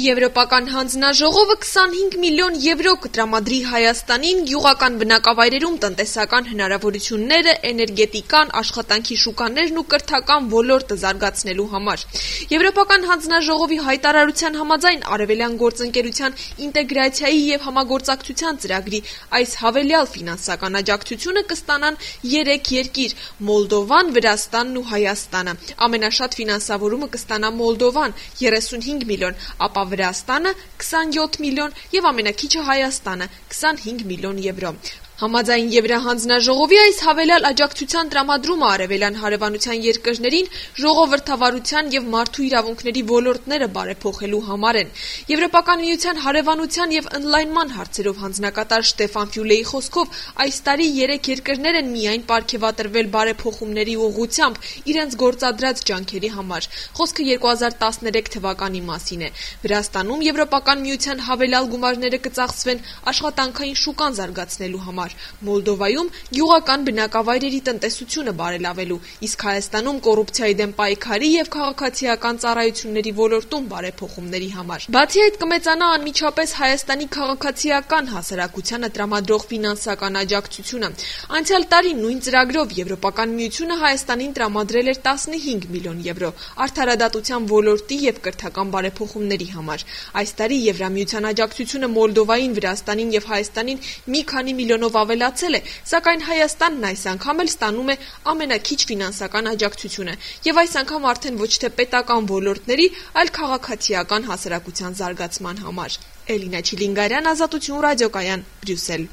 Եվրոպական հանձնաժողովը 25 միլիոն եվրո կտրամադրի Հայաստանին գյուղական բնակավայրերում տնտեսական հնարավորությունները, էներգետիկան, աշխատանքի շուկաներն ու կրթական ոլորտը զարգացնելու համար։ Եվրոպական հանձնաժողովի հայտարարության համաձայն Արևելյան գործընկերության ինտեգրացիայի և համագործակցության ծրագրի այս հավելյալ ֆինանսական աջակցությունը կստանան 3 երկիր՝ Մոլդովան, Վրաստանն ու Հայաստանը։ Ամենաշատ ֆինանսավորումը կստանա Մոլդովան՝ 35 միլիոն, ապա Վրաստանը 27 միլիոն և ամենակիչը Հայաստանը 25 միլիոն եվրո։ Համաձայն Եվրահանձնաժողովի այս հավելյալ աջակցության տրամադրումը արևելյան հարևանության երկրներին ժողովրդավարության և մարդու իրավունքների ոլորտները բարեփոխելու համար են։ Եվրոպական միության հարևանության և ընդլայնման հարցերով հանձնակատար Շտեֆան Ֆյուլեի խոսքով այս տարի 3 երկրներ են միայն պարգևատրվել բարեփոխումների ուղղությամբ իրենց գործադրած ջանքերի համար։ Խոսքը 2013 թվականի մասին է։ Վրաստանում Եվրոպական միության հավելյալ գումարները կծախսվեն աշխատանքային շուկան զարգացնելու համար։ Մոլդովայում գյուղական բնակավայրերի տնտեսությունը բարելավելու, իսկ Հայաստանում կոռուպցիայի դեմ պայքարի և քաղաքացիական ծառայությունների ոլորտում բարեփոխումների համար։ Բացի այդ, կմեծանա անմիջապես Հայաստանի քաղաքացիական հասարակությանը տրամադրող ֆինանսական աջակցությունը։ Անցյալ տարի նույն ծրագրով Եվրոպական միությունը Հայաստանին տրամադրել էր 15 միլիոն եվրո արդարադատության ոլորտի և կրթական բարեփոխումների համար։ Այս տարի Եվրամիության աջակցությունը Մոլդովային, Վրաստանին և Հայաստանին մի քանի միլիոնով ավելացել է, սակայն Հայաստանն այս անգամ էլ ստանում է ամենաքիչ ֆինանսական աջակցությունը և այս անգամ արդեն ոչ թե պետական ոլորտների, այլ քաղաքացիական հասարակության զարգացման համար։ Էլինա Չիլինգարյան, Ազատություն ռադիոկայան, Բրյուսել։